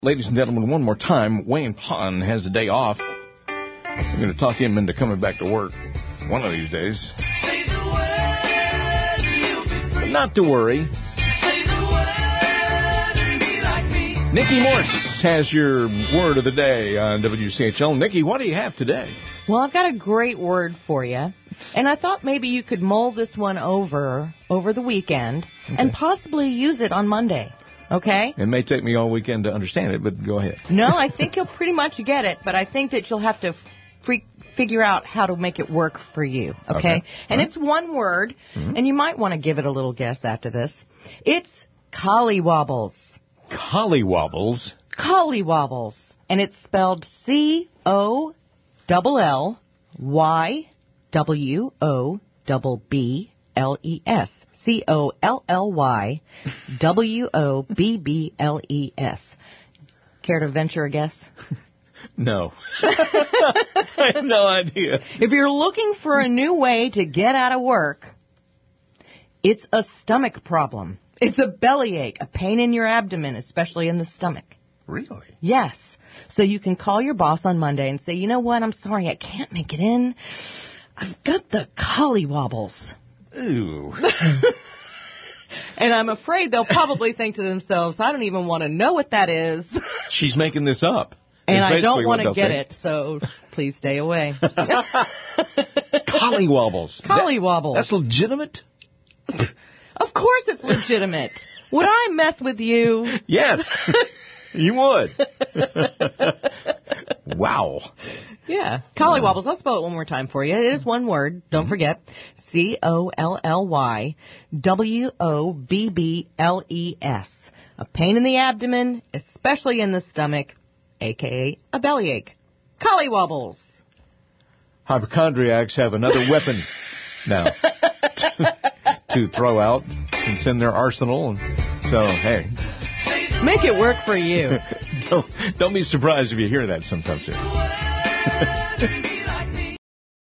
Ladies and gentlemen, one more time, Wayne Pond has a day off. I'm going to talk him into coming back to work one of these days. But not to worry. Nikki Morse has your word of the day on WCHL. Nikki, what do you have today? Well, I've got a great word for you. And I thought maybe you could mull this one over the weekend and possibly use it on Monday. Okay? It may take me all weekend to understand it, but go ahead. No, I think you'll pretty much get it, but I think that you'll have to figure out how to make it work for you. Okay? And it's one word, and you might want to give it a little guess after this. It's collywobbles. Collywobbles? Collywobbles. And it's spelled Collywobbles. Collywobbles. Care to venture a guess? No. I have no idea. If you're looking for a new way to get out of work, it's a stomach problem. It's a bellyache, a pain in your abdomen, especially in the stomach. Really? Yes. So you can call your boss on Monday and say, you know what, I'm sorry, I can't make it in. I've got the collywobbles. Ooh. And I'm afraid they'll probably think to themselves, I don't even want to know what that is. She's making this up. And I don't want to get it, so please stay away. Collywobbles. Collywobbles. That's legitimate? Of course it's legitimate. Would I mess with you? Yes, you would. Wow. Yeah. Collywobbles. I'll spell it one more time for you. It is one word. Don't forget. Collywobbles. A pain in the abdomen, especially in the stomach, a.k.a. a bellyache. Collywobbles. Hypochondriacs have another weapon now to throw out and send their arsenal. So, hey. Make it work for you. Don't be surprised if you hear that sometime soon.